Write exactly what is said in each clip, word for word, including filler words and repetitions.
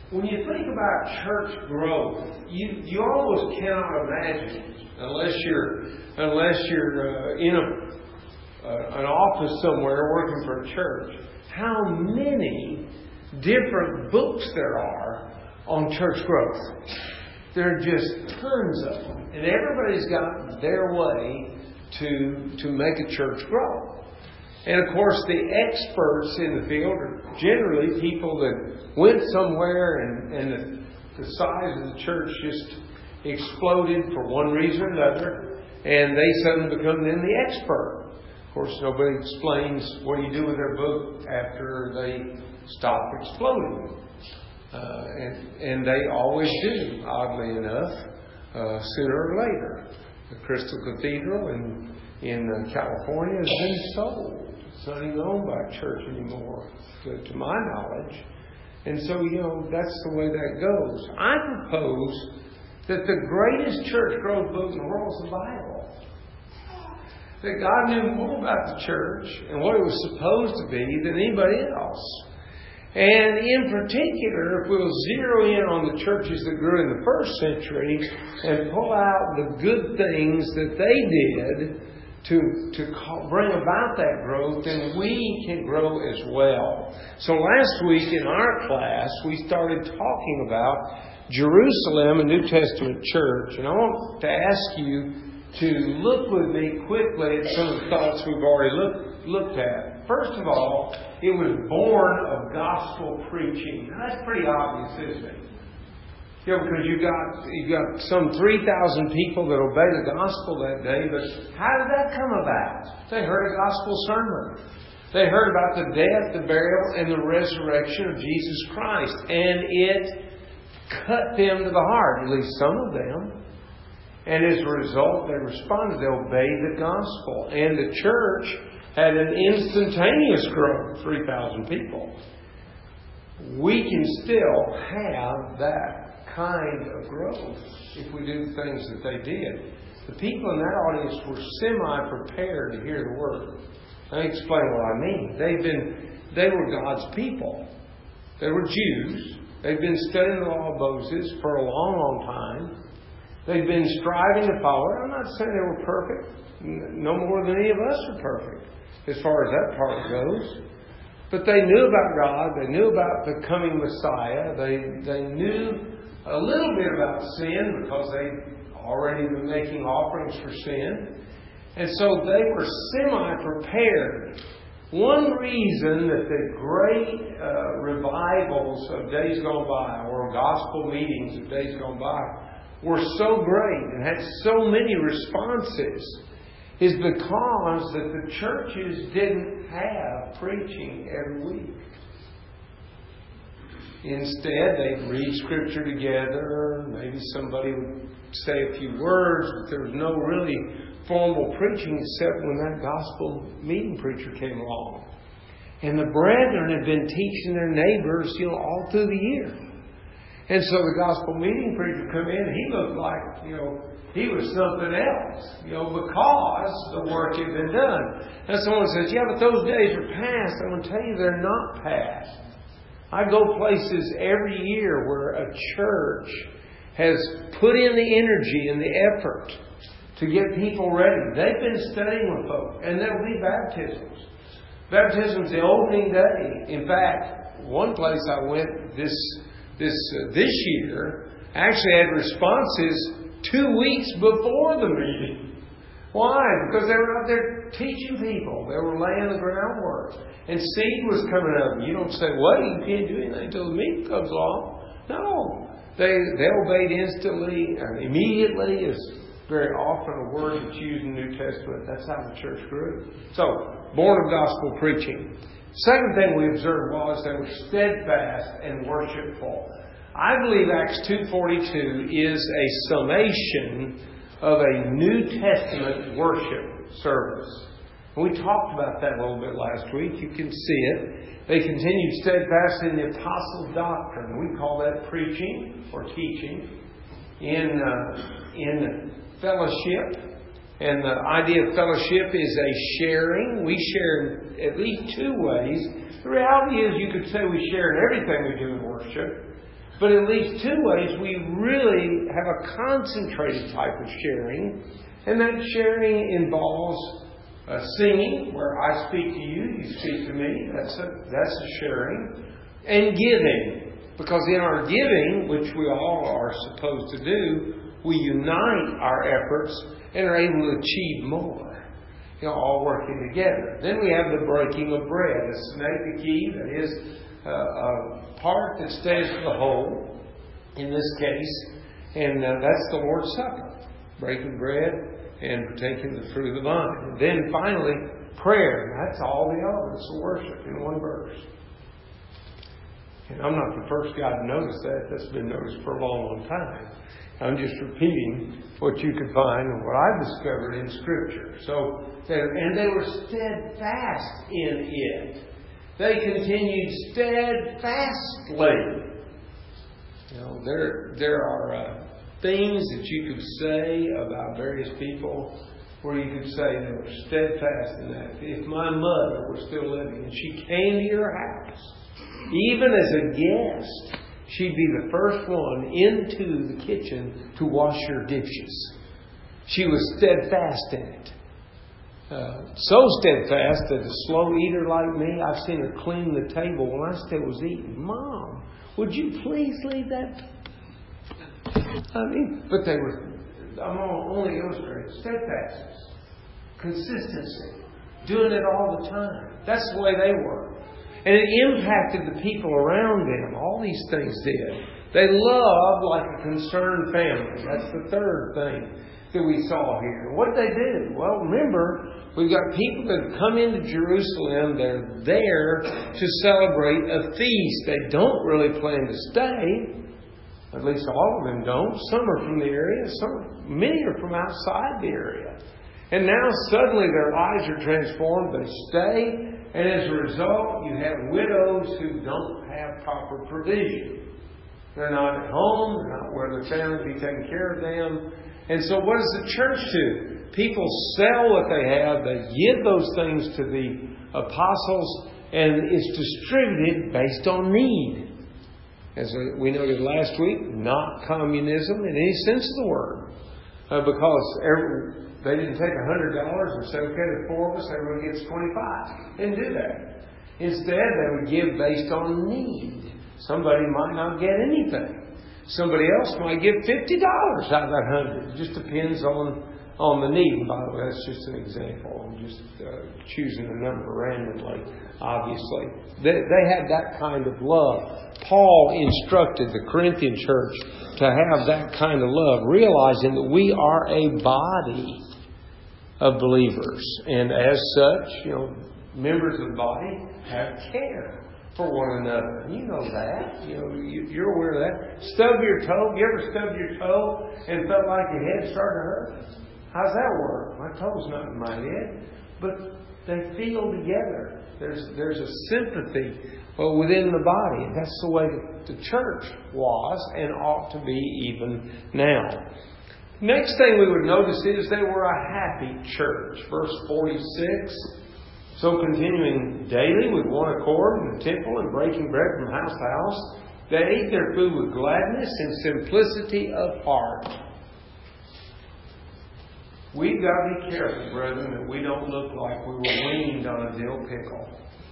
when you think about church growth, you you almost cannot imagine, unless you're unless you're uh, in a uh, an office somewhere working for a church, how many different books there are on church growth. There are just tons of them, and everybody's got their way to to make a church grow. And of course, the experts in the field are generally people that went somewhere and, and the, the size of the church just exploded for one reason or another, and they suddenly become then the expert. Of course, nobody explains what do you do with their book after they stop exploding. Uh, and, and they always do, oddly enough, uh, sooner or later. The Crystal Cathedral in, in uh, California has been sold. It's not even owned by a church anymore, to, to my knowledge. And so, you know, that's the way that goes. I propose that the greatest church growth book in the world is the Bible. That God knew more about the church and what it was supposed to be than anybody else. And in particular, if we'll zero in on the churches that grew in the first century and pull out the good things that they did to, to call, bring about that growth, then we can grow as well. So last week in our class, we started talking about Jerusalem, a New Testament church. And I want to ask you to look with me quickly at some of the thoughts we've already looked, looked at. First of all, it was born of gospel preaching. Now, that's pretty obvious, isn't it? You know, because you've got, you've got some three thousand people that obey the gospel that day, but how did that come about? They heard a gospel sermon. They heard about the death, the burial, and the resurrection of Jesus Christ. And it cut them to the heart, at least some of them. And as a result, they responded. They obeyed the gospel. And the church had an instantaneous growth, three thousand people. We can still have that kind of growth if we do the things that they did. The people in that audience were semi-prepared to hear the word. Let me explain what I mean. They've been, they were God's people. They were Jews. They've been studying the law of Moses for a long, long time. They've been striving to follow it. I'm not saying they were perfect. No more than any of us are perfect, as far as that part goes. But they knew about God. They knew about the coming Messiah. They they knew a little bit about sin because they'd already been making offerings for sin. And so they were semi-prepared. One reason that the great uh, revivals of days gone by, or gospel meetings of days gone by, were so great and had so many responses is because that the churches didn't have preaching every week. Instead, they'd read Scripture together. Maybe somebody would say a few words, but there was no really formal preaching except when that gospel meeting preacher came along. And the brethren had been teaching their neighbors, you know, all through the year. And so the gospel meeting preacher come in, and he looked like, you know, he was something else, you know, because the work had been done. And someone says, yeah, but those days are past. I'm going to tell you they're not past. I go places every year where a church has put in the energy and the effort to get people ready. They've been studying with folks, and there will be baptisms. Baptism's the opening day. In fact, one place I went this this uh, this year actually had responses two weeks before the meeting. Why? Because they were out there teaching people. They were laying the groundwork. And seed was coming up. You don't say, well, you can't do anything until the meeting comes along. No. They they obeyed instantly, or immediately is very often a word that's used in the New Testament. That's how the church grew. So, born of gospel preaching. Second thing we observed was they were steadfast and worshipful. I believe Acts two forty-two is a summation of a New Testament worship service. We talked about that a little bit last week. You can see it. They continued steadfast in the apostles' doctrine. We call that preaching or teaching. In uh, in fellowship. And the idea of fellowship is a sharing. We share in at least two ways. The reality is you could say we share in everything we do in worship. But at least two ways we really have a concentrated type of sharing. And that sharing involves uh, singing, where I speak to you, you speak to me. That's a, that's a sharing. And giving. Because in our giving, which we all are supposed to do, we unite our efforts and are able to achieve more. You know, all working together. Then we have the breaking of bread. A synecdoche, that is uh, a part that stands for the whole, in this case. And uh, that's the Lord's Supper. Breaking bread and partaking the fruit of the vine. And then finally, prayer. And that's all the elements of worship in one verse. And I'm not the first guy to notice that. That's been noticed for a long, long time. I'm just repeating what you could find and what I've discovered in Scripture. So, and they were steadfast in it. They continued steadfastly. You know, there there are uh, things that you could say about various people where you could say they were steadfast in that. If my mother were still living and she came to your house, even as a guest, she'd be the first one into the kitchen to wash your dishes. She was steadfast in it. Uh, so steadfast that a slow eater like me, I've seen her clean the table when I still was eating. Mom, would you please leave that? I mean, but they were, I'm only illustrating, steadfastness, consistency, doing it all the time. That's the way they were. And it impacted the people around them. All these things did. They loved like a concerned family. That's the third thing that we saw here. What did they do? Well, remember, we've got people that come into Jerusalem. They're there to celebrate a feast. They don't really plan to stay. At least all of them don't. Some are from the area. Some, many are from outside the area. And now suddenly their lives are transformed. They stay. And as a result, you have widows who don't have proper provision. They're not at home. They're not where their family be taking care of them. And so what does the church do? People sell what they have. They give those things to the apostles. And it's distributed based on need. As we noted last week, not communism in any sense of the word. Uh, because every... They didn't take one hundred dollars and say, okay, the four of us, everyone gets twenty-five. They didn't do that. Instead, they would give based on need. Somebody might not get anything. Somebody else might give fifty dollars out of that one hundred. It just depends on, on the need. By the way, that's just an example. I'm just uh, choosing a number randomly, obviously. They, they had that kind of love. Paul instructed the Corinthian church to have that kind of love, realizing that we are a body of believers. And as such, you know, members of the body have care for one another. You know that. You know, you, you're aware of that. Stub your toe. You ever stubbed your toe and felt like your head started to hurt? How's that work? My toe's not in my head. But they feel together. There's there's a sympathy within the body. And that's the way that the church was and ought to be even now. Next thing we would notice is they were a happy church. Verse forty-six. So continuing daily with one accord in the temple and breaking bread from house to house, they ate their food with gladness and simplicity of heart. We've got to be careful, brethren, that we don't look like we were weaned on a dill pickle.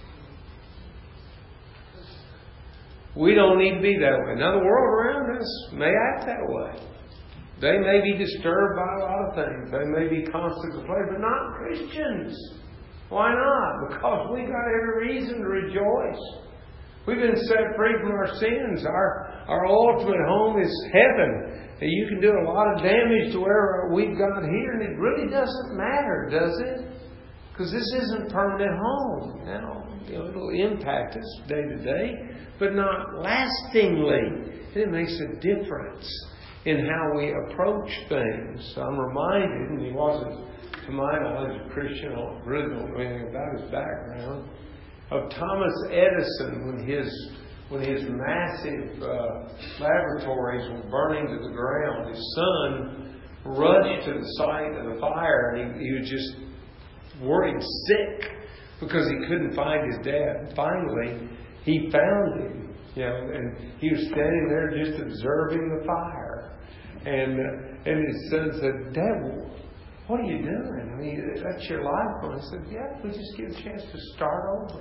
We don't need to be that way. Now, the world around us may act that way. They may be disturbed by a lot of things. They may be constant complaints, but not Christians. Why not? Because we've got every reason to rejoice. We've been set free from our sins. Our, our ultimate home is heaven. And you can do a lot of damage to where we've got here, and it really doesn't matter, does it? Because this isn't permanent home. Now, you know, it'll impact us day to day, but not lastingly. And it makes a difference in how we approach things. So I'm reminded, and he wasn't, to my knowledge, a Christian. I don't really know anything about his background, of Thomas Edison when his when his massive uh, laboratories were burning to the ground. His son rushed to the site of the fire, and he, he was just worried sick because he couldn't find his dad. Finally, he found him You know, and he was standing there just observing the fire. And uh, and his son said, "Dad, what are you doing? I mean, that's your life." And I said, "Yeah, we just get a chance to start over.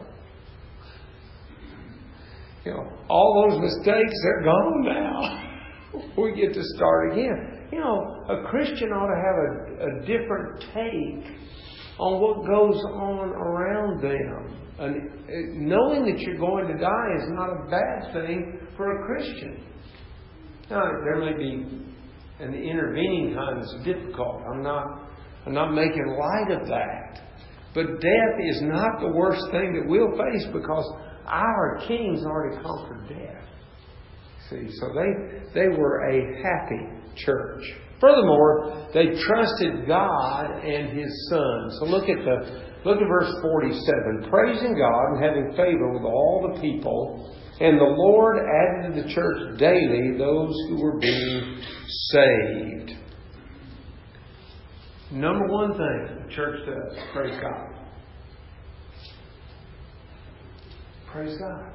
You know, all those mistakes, they're gone now. We get to start again." You know, a Christian ought to have a, a different take on what goes on around them. And knowing that you're going to die is not a bad thing for a Christian. Now, there may be an intervening time that's difficult. I'm not, I'm not making light of that. But death is not the worst thing that we'll face, because our King's already conquered death. See, so they they were a happy church. Furthermore, they trusted God and His Son. So look at the look at verse forty-seven. Praising God and having favor with all the people, and the Lord added to the church daily those who were being saved. Number one thing the church does, praise God. Praise God.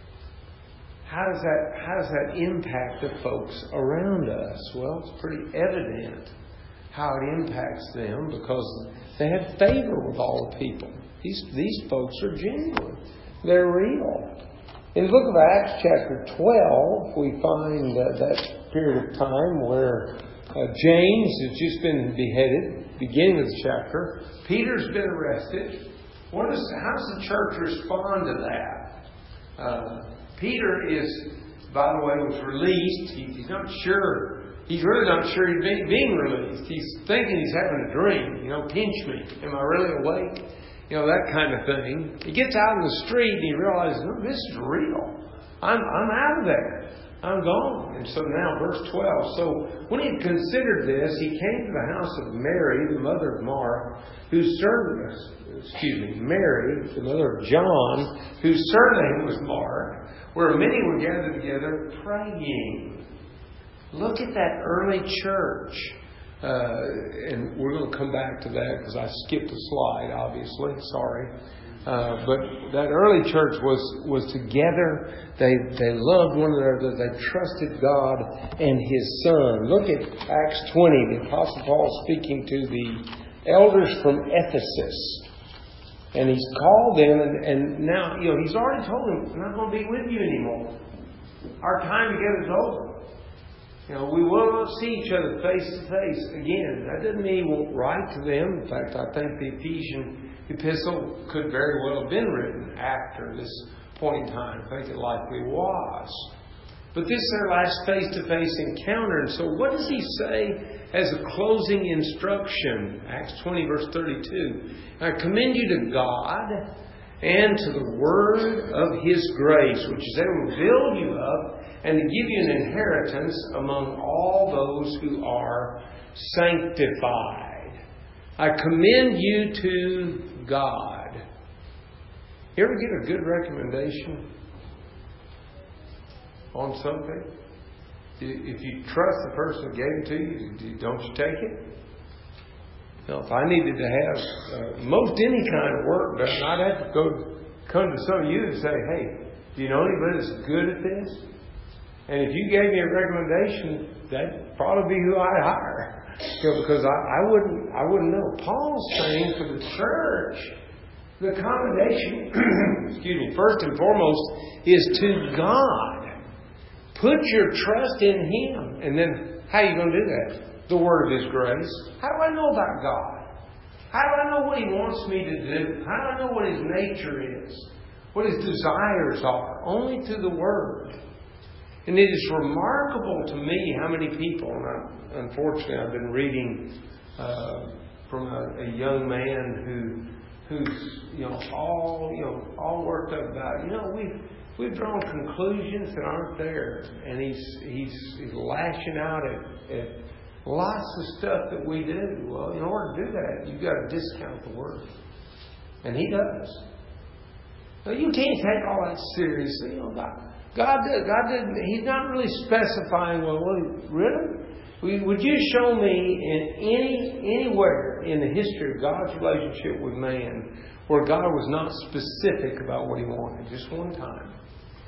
How does that how does that impact the folks around us? Well, it's pretty evident how it impacts them, because they have favor with all the people. These these folks are genuine. They're real. In the book of Acts chapter twelve, we find uh, that period of time where uh, James has just been beheaded, beginning of the chapter. Peter's been arrested. What is, how does the church respond to that? Uh, Peter is, by the way, was released. He, he's not sure. He's really not sure he's being, being released. He's thinking he's having a dream. You know, pinch me. Am I really awake? You know, that kind of thing. He gets out in the street and he realizes, no, this is real. I'm I'm out of there. I'm gone. And so now, verse twelve. So when he had considered this, he came to the house of Mary, the mother of Mark, whose surname, excuse me, Mary, the mother of John, whose surname was Mark, where many were gathered together praying. Look at that early church. Uh, and we're going to come back to that because I skipped a slide, obviously. Sorry. Uh, but that early church was, was together. They they loved one another. They trusted God and His Son. Look at Acts twenty. The Apostle Paul speaking to the elders from Ephesus. And he's called them, and, and now, you know, he's already told them, I'm not going to be with you anymore. Our time together is over. You know, we will not see each other face to face again. That doesn't mean he won't write to them. In fact, I think the Ephesian epistle could very well have been written after this point in time. I think it likely was. But this is their last face-to-face encounter. And so what does he say as a closing instruction? Acts twenty, verse thirty-two. I commend you to God and to the word of His grace, which is able to build you up and to give you an inheritance among all those who are sanctified. I commend you to God. You ever get a good recommendation on something? If you trust the person who gave it to you, don't you take it? Now, if I needed to have uh, most any kind of work done, I'd have to go come to some of you and say, hey, do you know anybody that's good at this? And if you gave me a recommendation, that'd probably be who I'd hire. You know, because I, I wouldn't I wouldn't know. Paul's saying for the church, the commendation, excuse me, first and foremost, is to God. Put your trust in Him. And then, how are you going to do that? The word of His grace. How do I know about God? How do I know what He wants me to do? How do I know what His nature is? What His desires are? Only through the Word. And it is remarkable to me how many people, and I, unfortunately I've been reading uh, from a, a young man who who's you know all you know all worked up about you know we've we've drawn conclusions that aren't there, and he's he's, he's lashing out at, at lots of stuff that we do. Well, in order to do that, you've got to discount the Word, and he does. Now, you can't take all that seriously. You know, God, God, God didn't. He's not really specifying. Well, really, would you show me in any anywhere in the history of God's relationship with man where God was not specific about what He wanted? Just one time.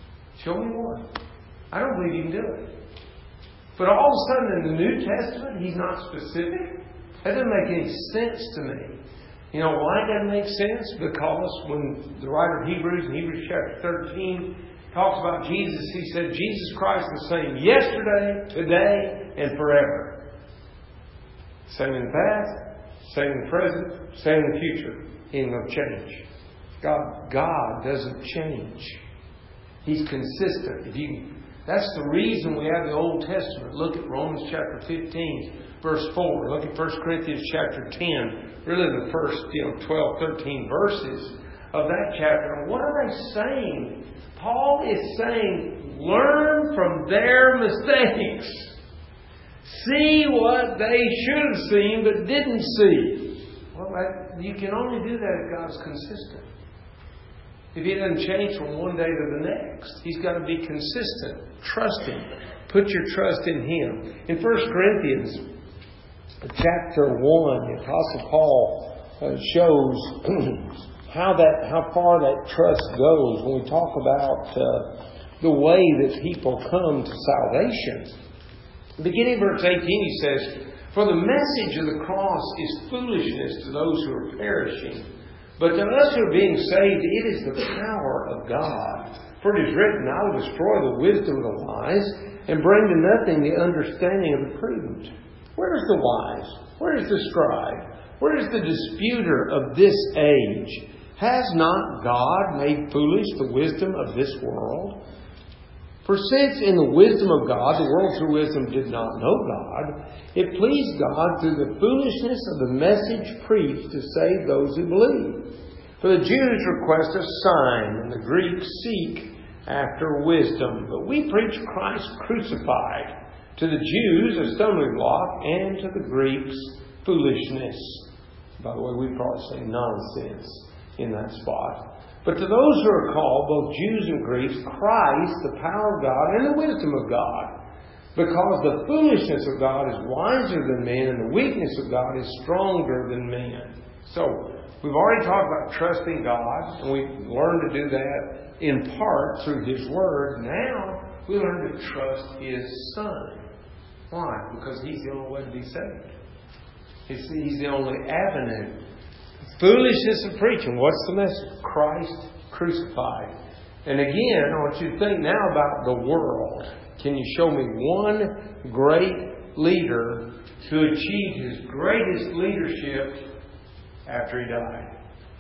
Show me one. I don't believe you can do it. But all of a sudden in the New Testament, He's not specific? That doesn't make any sense to me. You know why it doesn't make sense? Because when the writer of Hebrews, in Hebrews chapter thirteen, talks about Jesus, he said, Jesus Christ the same yesterday, today, and forever. Same in the past, same in the present, same in the future. He ain't going to change. God, God doesn't change. He's consistent. If you, that's the reason we have the Old Testament. Look at Romans chapter fifteen, verse four. Look at First Corinthians chapter ten. Really the first, you know, twelve, thirteen verses of that chapter. And what are they saying? Paul is saying, learn from their mistakes. See what they should have seen but didn't see. Well, that, you can only do that if God's consistent. If He doesn't change from one day to the next, He's got to be consistent. Trust Him. Put your trust in Him. In First Corinthians chapter one, the Apostle Paul uh, shows how that how far that trust goes when we talk about uh, the way that people come to salvation. Beginning verse eighteen, he says, "For the message of the cross is foolishness to those who are perishing, but to us who are being saved, it is the power of God. For it is written, I will destroy the wisdom of the wise, and bring to nothing the understanding of the prudent. Where is the wise? Where is the scribe? Where is the disputer of this age? Has not God made foolish the wisdom of this world? For since in the wisdom of God, the world through wisdom did not know God, it pleased God through the foolishness of the message preached to save those who believe. For the Jews request a sign, and the Greeks seek after wisdom. But we preach Christ crucified, to the Jews a stumbling block, and to the Greeks foolishness." By the way, we'd probably say nonsense in that spot. "But to those who are called, both Jews and Greeks, Christ, the power of God and the wisdom of God. Because the foolishness of God is wiser than men, and the weakness of God is stronger than men." So, we've already talked about trusting God, and we've learned to do that in part through His Word. Now, we learn to trust His Son. Why? Because He's the only way to be saved. He's, he's the only avenue. Foolishness of preaching. What's the message? Christ crucified. And again, I want you to think now about the world. Can you show me one great leader who achieved his greatest leadership after he died?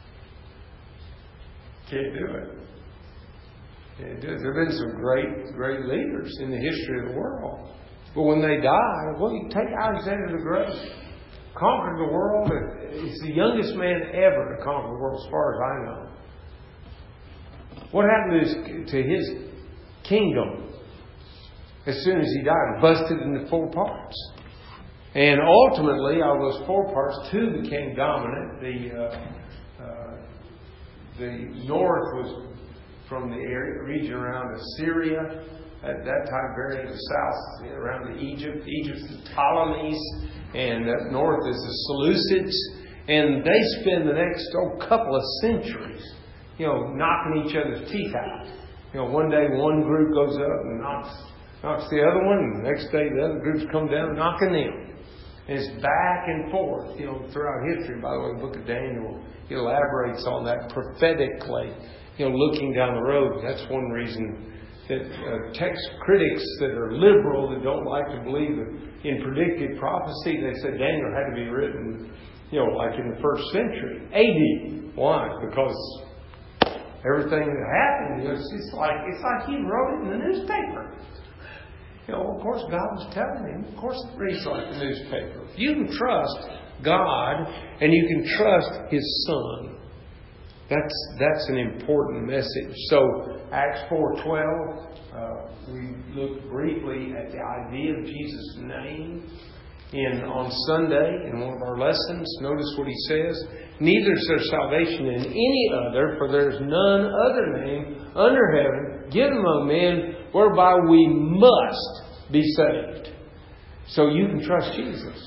Can't do it. Can't do it. There have been some great, great leaders in the history of the world. But when they die, well, you take Alexander the Great. Conquered the world. He's the youngest man ever to conquer the world, as far as I know. What happened to his, to his kingdom as soon as he died? Busted into four parts. And ultimately, out of those four parts, two became dominant. The uh, uh, the north was from the area, region around Assyria. At that time, very the south, around the Egypt. Egypt's the Ptolemies, and up north is the Seleucids. And they spend the next oh, couple of centuries, you know, knocking each other's teeth out. You know, one day one group goes up and knocks knocks the other one, and the next day the other groups come down knocking them. And it's back and forth, you know, throughout history. By the way, the book of Daniel elaborates on that prophetically, you know, looking down the road. That's one reason that uh, text critics that are liberal, that don't like to believe in predictive prophecy, they said Daniel had to be written, you know, like in the first century, A D. Why? Because everything that happened, you know, it's, it's like it's like he wrote it in the newspaper. You know, of course, God was telling him. Of course, it reads like the newspaper. You can trust God, and you can trust His Son. That's that's an important message. So, Acts four twelve, uh, we looked briefly at the idea of Jesus' name in on Sunday in one of our lessons. Notice what he says: "Neither is there salvation in any other, for there is none other name under heaven given among men whereby we must be saved." So you can trust Jesus.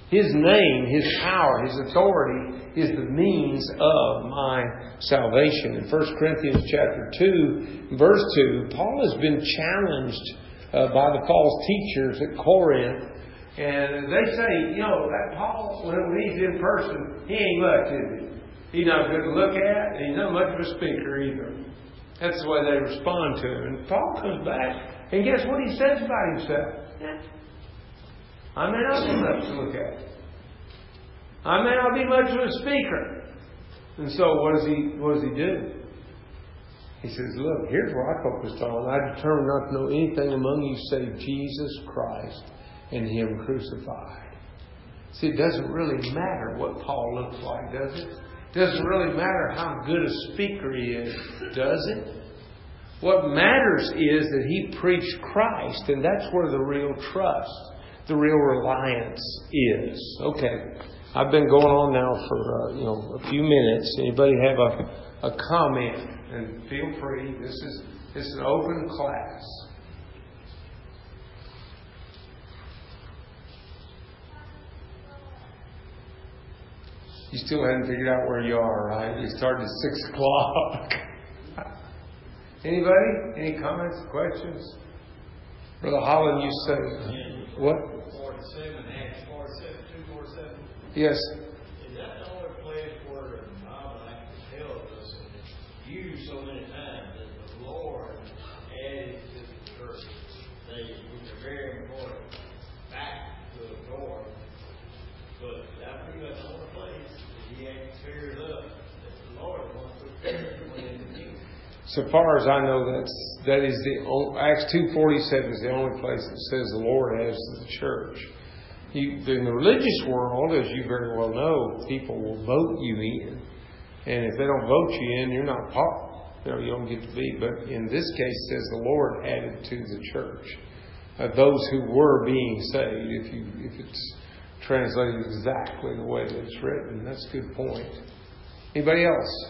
His name, His power, His authority is the means of my salvation. In First Corinthians chapter two, verse two, Paul has been challenged uh, by the false teachers at Corinth. And they say, you know, that Paul, when he's in person, he ain't much, is he? He's not good to look at, and he's not much of a speaker either. That's the way they respond to him. And Paul comes back, and guess what he says about himself? Yeah. I may not be much to look at. I may not be much of a speaker. And so what does he what does he do? He says, look, here's what I focused on. I determined not to know anything among you save Jesus Christ and Him crucified. See, it doesn't really matter what Paul looks like, does it? It doesn't really matter how good a speaker he is, does it? What matters is that he preached Christ, and that's where the real trust, the real reliance is. Okay, I've been going on now for uh, you know a few minutes. Anybody have a, a comment? And feel free. This is this is an open class. You still haven't figured out where you are, right? You started at six o'clock. Anybody? Any comments, questions? Brother Holland, you say what? forty-seven, Acts forty-seven, two forty-seven. Yes. Is that the only place where the Bible actually tells us and used so many times that the Lord added to the church? They, which are very important, back to the Lord. But that pretty much the only place that He actually clears up that the Lord wants to put in the kingdom. So far as I know, that's that is the only, Acts two forty-seven is the only place that says the Lord adds to the church. You, in the religious world, as you very well know, people will vote you in, and if they don't vote you in, you're not part. You know, you don't get to be. But in this case, it says the Lord added to the church uh, those who were being saved. If you if it's translated exactly the way that it's written, that's a good point. Anybody else?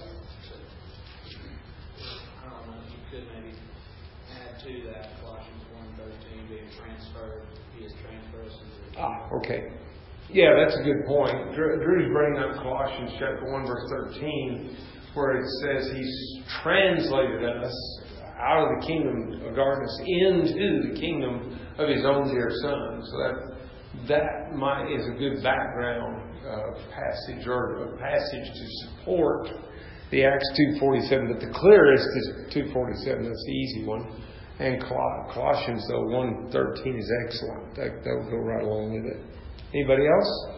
To that, Colossians one thirteen being transferred, He is transferred to the Ah, okay. Yeah, that's a good point. Drew's bringing up Colossians chapter one verse thirteen, where it says He's translated us out of the kingdom of darkness into the kingdom of His own dear Son. So that that might is a good background uh, passage or a passage to support the Acts two forty-seven. But the clearest is two forty-seven. That's the easy one. And Colossians, though, one thirteen is excellent. That, that will go right along with it. Anybody else?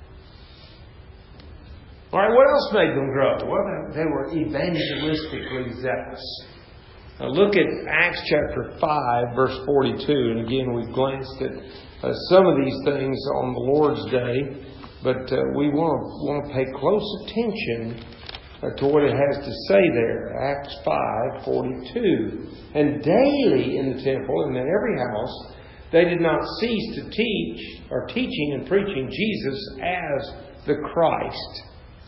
All right, what else made them grow? Well, they were evangelistically zealous. Now look at Acts chapter five, verse forty-two. And again, we've glanced at uh, some of these things on the Lord's Day. But uh, we want to, want to pay close attention uh, to what it has to say there. Acts five forty-two. And daily in the temple and in every house, they did not cease to teach, or teaching and preaching Jesus as the Christ.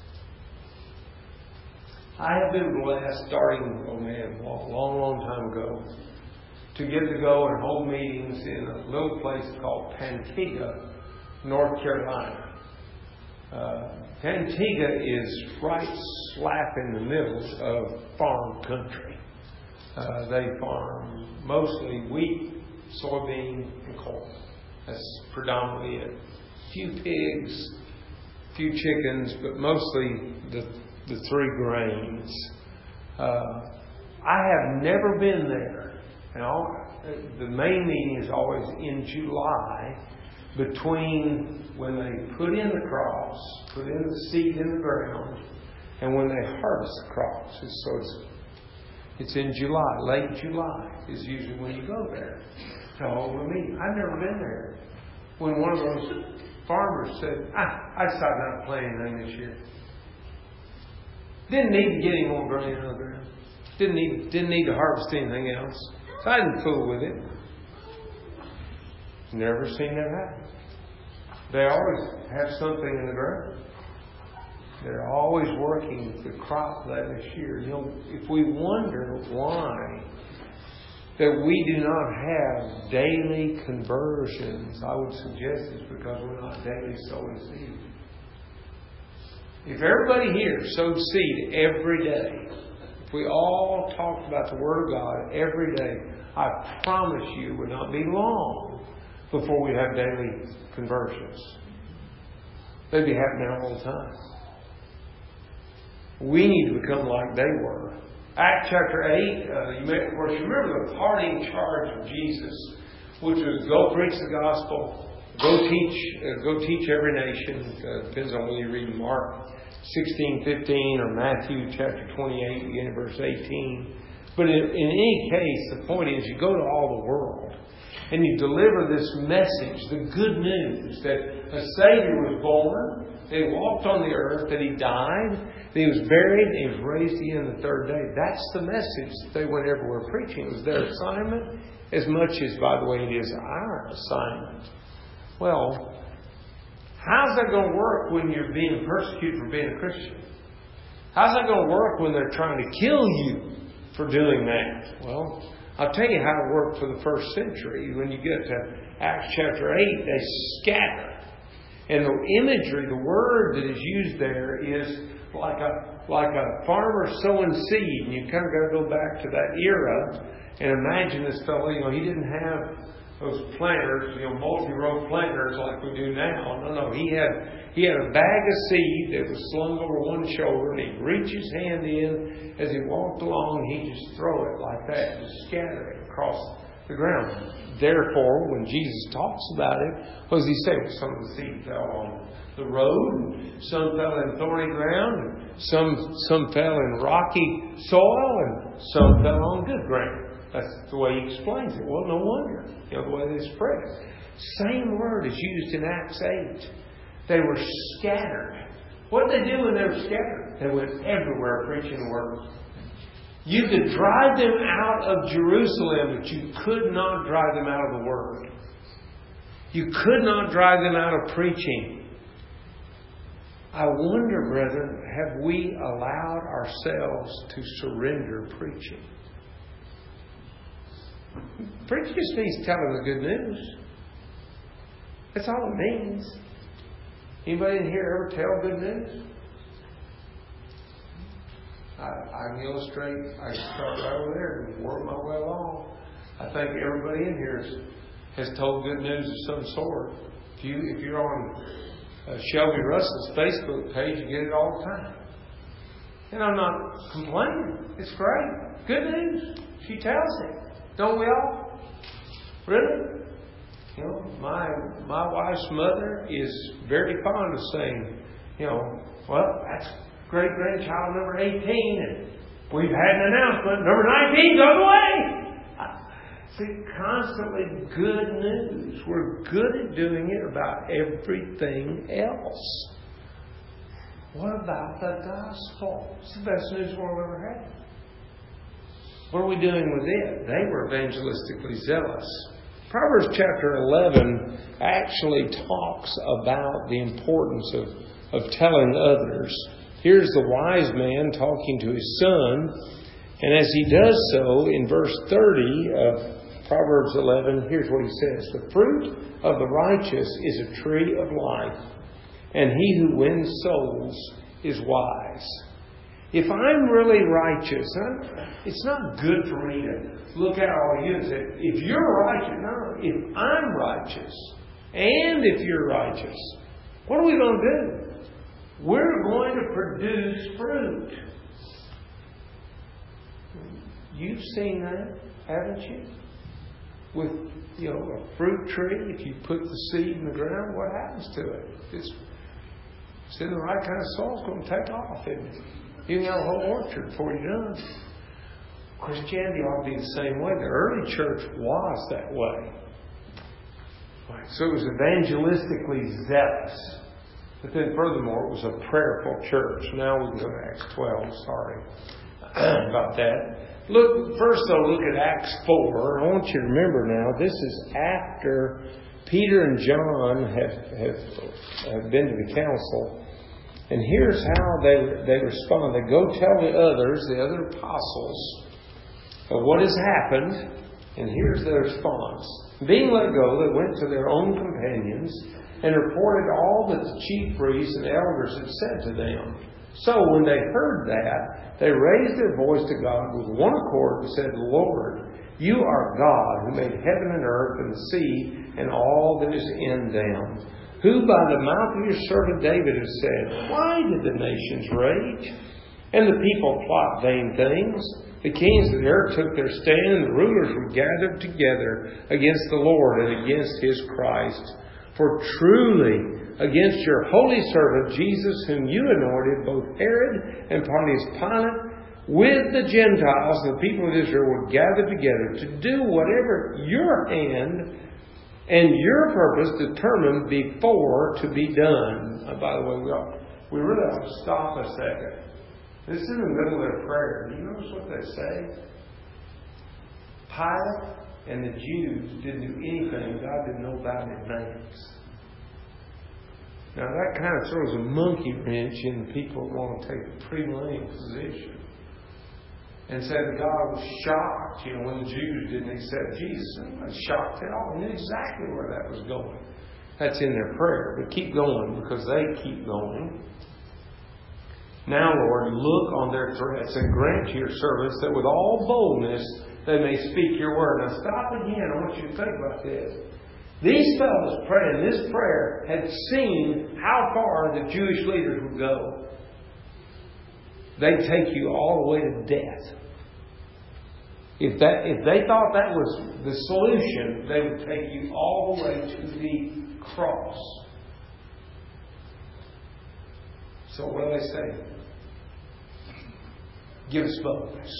I have been blessed, starting, oh man, a long, long, long time ago, to get to go and hold meetings in a little place called Pantiga, North Carolina. Uh, Pantiga is right slap in the middle of farm country. Uh, they farm mostly wheat, soybean, and corn. That's predominantly it. A few pigs, a few chickens, but mostly the the three grains. Uh, I have never been there. And all, the main meeting is always in July, between when they put in the crops, put in the seed in the ground, and when they harvest the crops. So it's It's in July, late July is usually when you go there to hold a meeting. I've never been there. When one of those farmers said, ah, I decided not to plant anything this year. Didn't need to get any more grain out of the ground. Didn't need, didn't need to harvest anything else. So I didn't fool with it. Never seen that happen. They always have something in the ground. They're always working the crop that this year. You know, if we wonder why that we do not have daily conversions, I would suggest it's because we're not daily sowing seed. If everybody here sowed seed every day, if we all talked about the Word of God every day, I promise you it would not be long before we have daily conversions. They'd be happening all the time. We need to become like they were. Acts chapter eight, uh, you may, of course, you remember the parting charge of Jesus, which was go preach the gospel, go teach, uh, go teach every nation. Uh, depends on whether you read Mark sixteen, fifteen, or Matthew chapter twenty-eight, beginning verse eighteen. But in, in any case, the point is you go to all the world and you deliver this message, the good news that a Savior was born, that He walked on the earth, that He died, that He was buried, and He was raised again the third day. That's the message that they went everywhere preaching. It was their assignment as much as, by the way, it is our assignment. Well, how's that going to work when you're being persecuted for being a Christian? How's that going to work when they're trying to kill you for doing that? Well, I'll tell you how it worked for the first century. When you get to Acts chapter eight, they scatter. And the imagery, the word that is used there is like a like a farmer sowing seed. And you kind of got to go back to that era and imagine this fellow. You know, he didn't have those planters, you know, multi-row planters like we do now. No, no. He had he had a bag of seed that was slung over one shoulder, and he'd reach his hand in as he walked along. He'd just throw it like that, just scatter it across the ground. Therefore, when Jesus talks about it, what does He say? Well, some of the seed fell on the road, and some fell in thorny ground, and some some fell in rocky soil, and some fell on good ground. That's the way He explains it. Well, no wonder, you know, the way they spread it. Same word is used in Acts eight. They were scattered. What did they do when they were scattered? They went everywhere preaching the Word. You could drive them out of Jerusalem, but you could not drive them out of the Word. You could not drive them out of preaching. I wonder, brethren, have we allowed ourselves to surrender preaching? Preaching just means telling the good news. That's all it means. Anybody in here ever tell good news? I, I can illustrate. I can start right over there and work my way along. I think everybody in here has, has told good news of some sort. If you if you're on uh, Shelby Russell's Facebook page, you get it all the time. And I'm not complaining. It's great. Good news. She tells it. Don't we all? Really? You know, my my wife's mother is very fond of saying, you know, well, that's great grandchild number eighteen, and we've had an announcement. Number nineteen goes away. See, constantly good news. We're good at doing it about everything else. What about the gospel? It's the best news we'll ever have. What are we doing with it? They were evangelistically zealous. Proverbs chapter eleven actually talks about the importance of, of telling others. Here's the wise man talking to his son. And as he does so, in verse thirty of Proverbs eleven, here's what he says. The fruit of the righteous is a tree of life, and he who wins souls is wise. If I'm really righteous, it's not good for me to look at all you and say, if you're righteous, no, if I'm righteous, and if you're righteous, what are we going to do? We're going to produce fruit. You've seen that, haven't you? With, you know, a fruit tree, if you put the seed in the ground, what happens to it? It's, it's in the right kind of soil, it's going to take off, isn't it? You can have a whole orchard before you're done. Christianity ought to be the same way. The early church was that way. So it was evangelistically zealous. But then furthermore, it was a prayerful church. Now we can go to Acts twelve. Sorry about that. Look, first though, look at Acts four. I want you to remember now, this is after Peter and John have, have, have been to the council. And here's how they they respond. They go tell the others, the other apostles, of what has happened. And here's their response. Being let go, they went to their own companions and reported all that the chief priests and elders had said to them. So when they heard that, they raised their voice to God with one accord and said, Lord, you are God who made heaven and earth and the sea and all that is in them, who by the mouth of your servant David has said, why did the nations rage and the people plot vain things? The kings of the earth took their stand, and the rulers were gathered together against the Lord and against His Christ. For truly, against your holy servant Jesus, whom you anointed, both Herod and Pontius Pilate, with the Gentiles, the people of Israel were gathered together to do whatever your hand and your purpose determined before to be done. Uh, by the way, we, ought, we really ought to stop a second. This is in the middle of their prayer. Do you notice what they say? Pilate and the Jews didn't do anything God didn't know about in advance. Now that kind of throws a monkey wrench in people who want to take a pre-millennial position. And said that God was shocked, you know, when the Jews didn't accept Jesus. I was shocked at all. He knew exactly where that was going. That's in their prayer. But keep going, because they keep going. Now, Lord, look on their threats and grant to your servants that with all boldness they may speak your word. Now stop again. I want you to think about this. These fellows praying this prayer had seen how far the Jewish leaders would go. They'd take you all the way to death. If that, if they thought that was the solution, they would take you all the way to the cross. So what do they say? Give us boldness.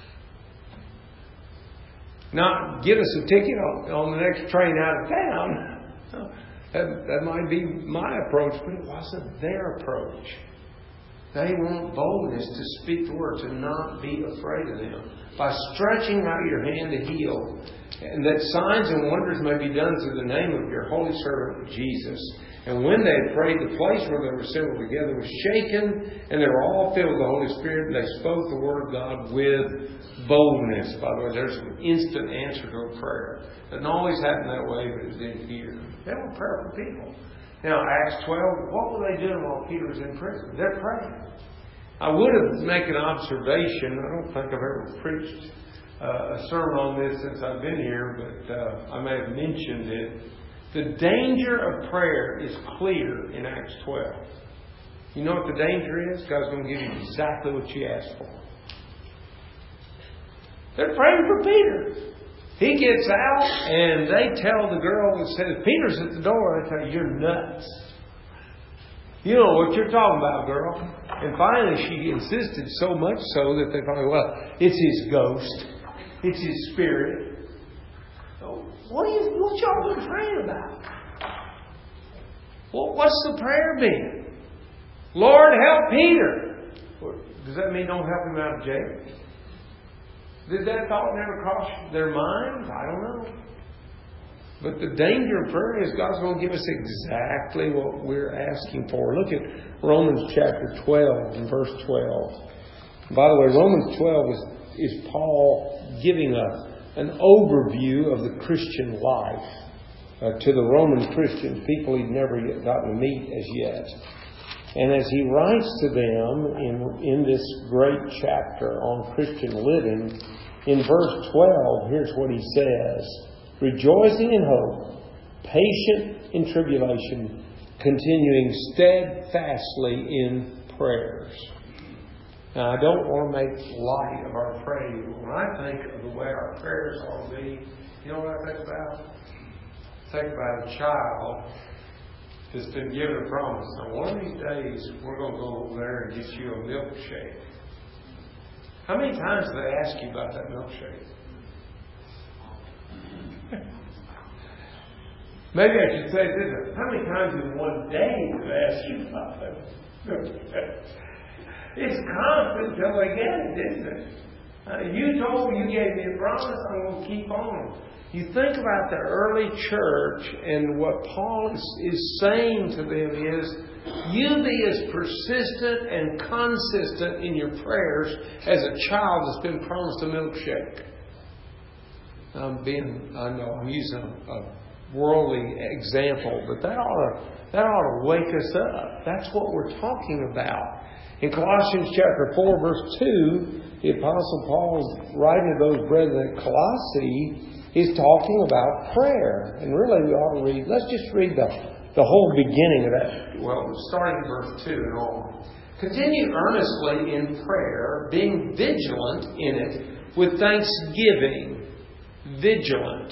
Not give us a ticket on, on the next train out of town. That, that might be my approach, but it wasn't their approach. They want boldness to speak the word, to not be afraid of them. By stretching out your hand to heal, and that signs and wonders may be done through the name of your holy servant Jesus. And when they had prayed, the place where they were assembled together was shaken, and they were all filled with the Holy Spirit, and they spoke the word of God with boldness. By the way, there's an instant answer to a prayer. It didn't always happen that way, but it did here. They were prayerful people. Now, Acts twelve, what were they doing while Peter was in prison? They're praying. I would have made an observation. I don't think I've ever preached uh, a sermon on this since I've been here, but uh, I may have mentioned it. The danger of prayer is clear in Acts twelve. You know what the danger is? God's going to give you exactly what you asked for. They're praying for Peter. He gets out and they tell the girl that says, Peter's at the door. They tell you, you're nuts. You know what you're talking about, girl. And finally she insisted so much so that they thought, well, it's his ghost. It's his spirit. What are you, what y'all been praying about? Well, what's the prayer been? Lord, help Peter. Does that mean don't help him out of jail? Did that thought never cross their minds? I don't know. But the danger of prayer is God's going to give us exactly what we're asking for. Look at Romans chapter twelve and verse twelve. By the way, Romans twelve is, is Paul giving a an overview of the Christian life uh, to the Roman Christians, people he'd never yet gotten to meet as yet. And as he writes to them in, in this great chapter on Christian living, in verse twelve, here's what he says. Rejoicing in hope, patient in tribulation, continuing steadfastly in prayers. Now, I don't want to make light of our praying, but when I think of the way our prayers ought to be, you know what I think about? I think about a child that's been given a promise. Now, one of these days, we're going to go over there and get you a milkshake. How many times do they ask you about that milkshake? Maybe I should say this. How many times in one day do they ask you about that milkshake? It's constant until they get it, isn't it? Uh, you told me, you gave me a promise, I'm going to keep on. You think about the early church, and what Paul is, is saying to them is, you be as persistent and consistent in your prayers as a child that's been promised a milkshake. I'm being, I know I'm using a, a worldly example, but that ought to, that ought to wake us up. That's what we're talking about. In Colossians chapter four, verse two, the Apostle Paul, writing to those brethren at Colossae, is talking about prayer. And really we ought to read, let's just read the, the whole beginning of that. Well, starting verse two and on. Continue earnestly in prayer, being vigilant in it with thanksgiving. Vigilant.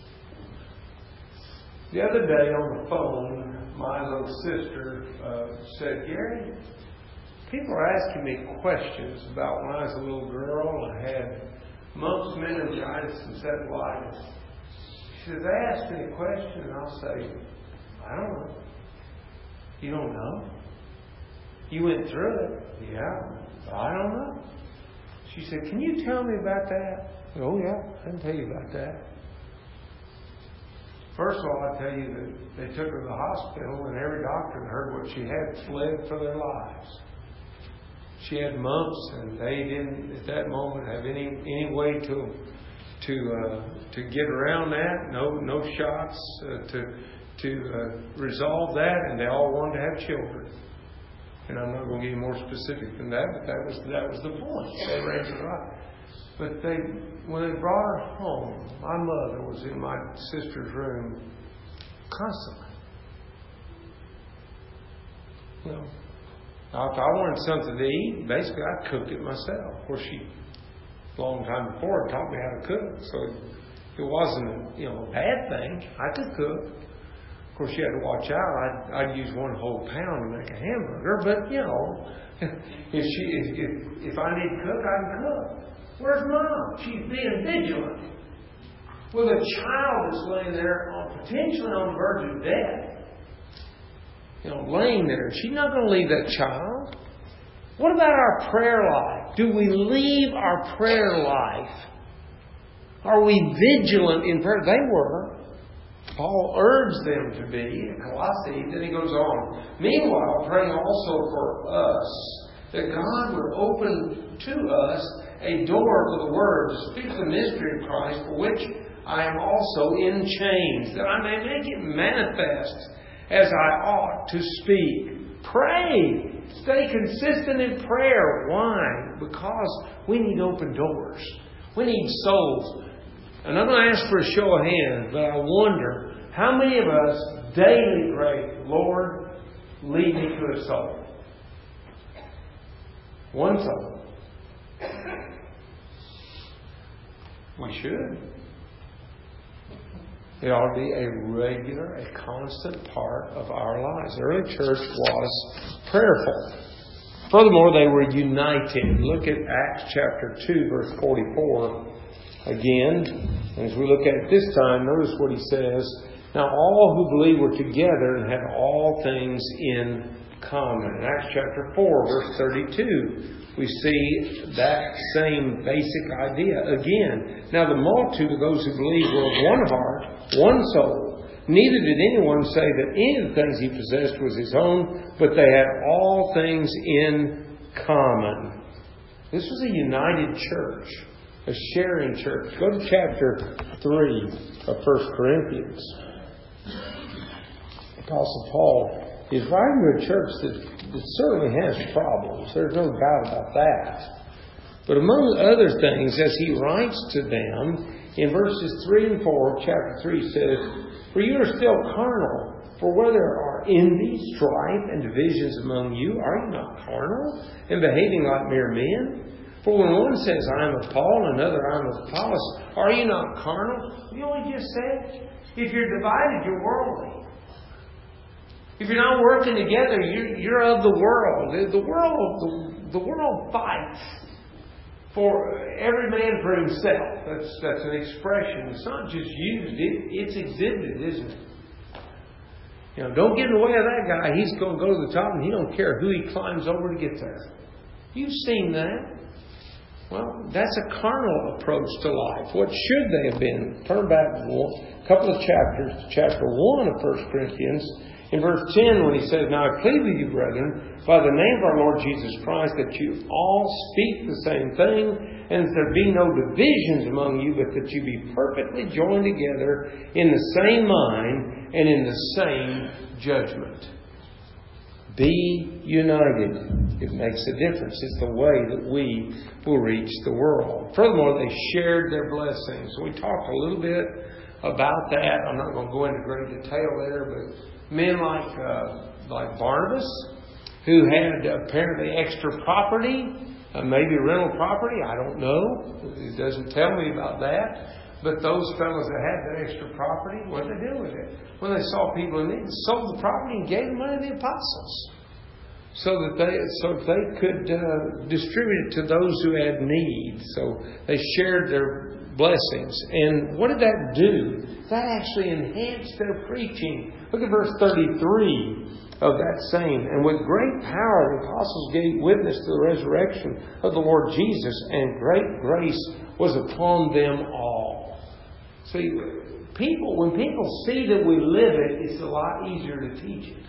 The other day on the phone, my little sister uh, said, Gary, people are asking me questions about when I was a little girl and I had mumps, meningitis, and encephalitis. She says, they ask me a question and I'll say, I don't know. You don't know? You went through it. Yeah. I don't know. She said, can you tell me about that? Oh yeah, I can tell you about that. First of all, I tell you that they took her to the hospital and every doctor that heard what she had fled for their lives. She had mumps, and they didn't at that moment have any any way to to uh, to get around that. No no shots uh, to to uh, resolve that, and they all wanted to have children. And I'm not going to get any more specific than that, but that was that was the point. They ran to right. But they when they brought her home, my mother was in my sister's room constantly. You know. If I wanted something to eat, basically I cooked it myself. Of course, she, a long time before, taught me how to cook. So it wasn't, you know, a bad thing. I could cook. Of course, you had to watch out. I'd, I'd use one whole pound to make a hamburger. But, you know, if she, if, if, if I need to cook, I can cook. Where's Mom? She's being vigilant. With a child that's laying there on, potentially on the verge of death. You know, laying there. She's not going to leave that child. What about our prayer life? Do we leave our prayer life? Are we vigilant in prayer? They were. Paul urged them to be in Colossae. Then he goes on. Meanwhile, praying also for us, that God would open to us a door for the Word to speak the mystery of Christ, for which I am also in chains, that I may make it manifest as I ought to speak. Pray. Stay consistent in prayer. Why? Because we need open doors. We need souls. And I'm going to ask for a show of hands, but I wonder how many of us daily pray, Lord, lead me to a soul. One soul. We should. It ought to be a regular, a constant part of our lives. The early church was prayerful. Furthermore, they were united. Look at Acts chapter two, verse forty-four again. And as we look at it this time, notice what he says. Now all who believed were together and had all things in common. In Acts chapter four, verse thirty-two. We see that same basic idea again. Now the multitude of those who believed were of one heart, one soul. Neither did anyone say that any of the things he possessed was his own, but they had all things in common. This was a united church, a sharing church. Go to chapter three of First Corinthians. Apostle Paul is writing to a church that It certainly has problems. There's no doubt about that. But among other things, as he writes to them, in verses three and four of chapter three says, For you are still carnal, for where there are envy, strife, and divisions among you, are you not carnal, and behaving like mere men? For when one says, I am of Paul, and another, I am of Apollos, are you not carnal? You know what he just said? If you're divided, you're worldly. If you're not working together, you're, you're of the world. The world, the, the world fights for every man for himself. That's that's an expression. It's not just used; it, it's exhibited, isn't it? You know, don't get in the way of that guy. He's going to go to the top, and he don't care who he climbs over to get there. You've seen that. Well, that's a carnal approach to life. What should they have been? Turn back a couple of chapters to chapter one of First Corinthians. In verse ten, when he says, "Now I plead with you, brethren, by the name of our Lord Jesus Christ, that you all speak the same thing, and that there be no divisions among you, but that you be perfectly joined together in the same mind and in the same judgment." Be united. It makes a difference. It's the way that we will reach the world. Furthermore, they shared their blessings. We talked a little bit about that. I'm not going to go into great detail there, but men like uh, like Barnabas, who had apparently extra property, uh, maybe rental property, I don't know. It doesn't tell me about that. But those fellows that had that extra property, what did they do with it? When they saw people in need, sold the property and gave the money to the apostles, so that they so that they could uh, distribute it to those who had need. So they shared their blessings. And what did that do? That actually enhanced their preaching. Look at verse thirty-three of that same. "And with great power the apostles gave witness to the resurrection of the Lord Jesus, and great grace was upon them all." See, people, when people see that we live it, it's a lot easier to teach it.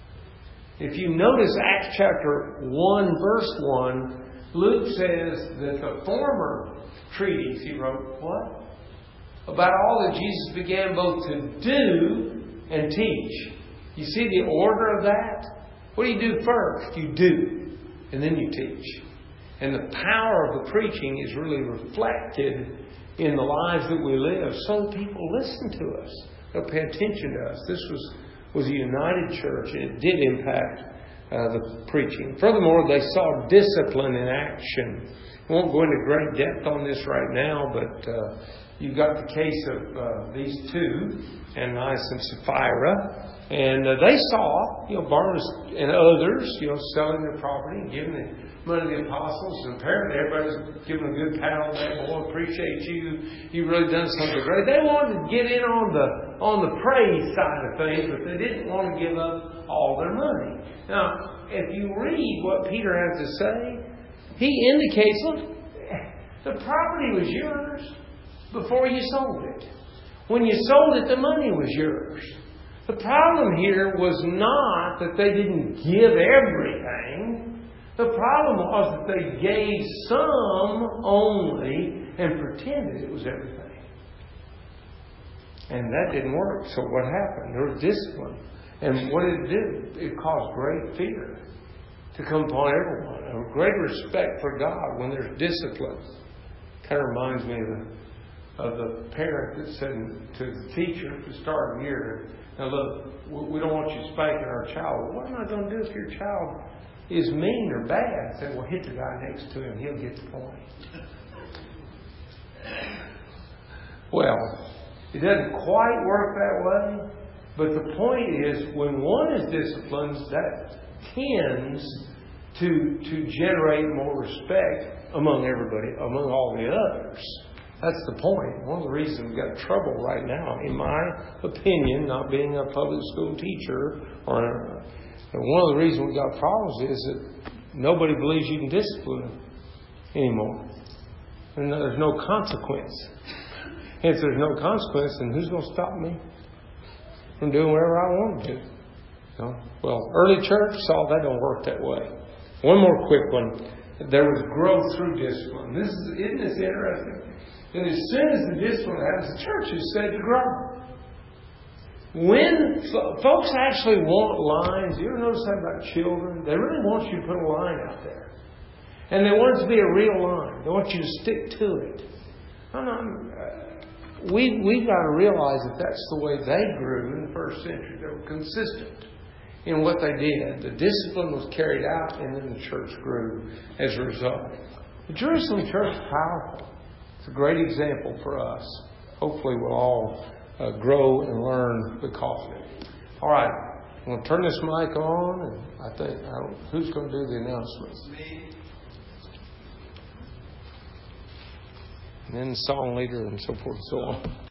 If you notice Acts chapter one, verse one, Luke says that the former treatise he wrote, what? About all that Jesus began both to do and teach. You see the order of that? What do you do first? You do, and then you teach. And the power of the preaching is really reflected in the lives that we live, so people listen to us. They'll pay attention to us. This was, was a united church, and it did impact uh, the preaching. Furthermore, they saw discipline in action. I won't go into great depth on this right now, but uh, you've got the case of uh, these two, Ananias and Sapphira, and uh, they saw, you know, Barnabas and others, you know, selling their property and giving it money to the apostles, and apparently everybody's giving a good pat on that. Boy, appreciate you. You've really done something great. They wanted to get in on the on the praise side of things, but they didn't want to give up all their money. Now, if you read what Peter has to say, he indicates, look, the property was yours before you sold it. When you sold it, the money was yours. The problem here was not that they didn't give everything. The problem was that they gave some only and pretended it was everything. And that didn't work. So what happened? There was discipline. And what did it do? It caused great fear to come upon everyone. A great respect for God when there's discipline. Kind of reminds me of the, of the parent that said to the teacher at the start of the year, "Now look, we don't want you spanking our child." "What am I going to do if your child is mean or bad?" I said, "Well, hit the guy next to him. He'll get the point." Well, it doesn't quite work that way. But the point is, when one is disciplined, that tends to, to generate more respect among everybody, among all the others. That's the point. One of the reasons we've got trouble right now, in my opinion, not being a public school teacher, or a, one of the reasons we've got problems is that nobody believes you can discipline them anymore. And there's no consequence. If there's no consequence, then who's going to stop me from doing whatever I want to do? So, well, early church saw that don't work that way. One more quick one. There was growth through discipline. This is, isn't this interesting? And as soon as the discipline happens, the church is said to grow. When f- folks actually want lines, you ever notice that about children? They really want you to put a line out there. And they want it to be a real line. They want you to stick to it. I'm not, uh, we, we've got to realize that that's the way they grew in the first century. They were consistent in what they did. The discipline was carried out, and then the church grew as a result. The Jerusalem church is powerful. It's a great example for us. Hopefully we'll all uh, grow and learn because of it. All right. I'm going to turn this mic on, and I think, I don't, who's going to do the announcements? Me. And then the song leader and so forth and so on.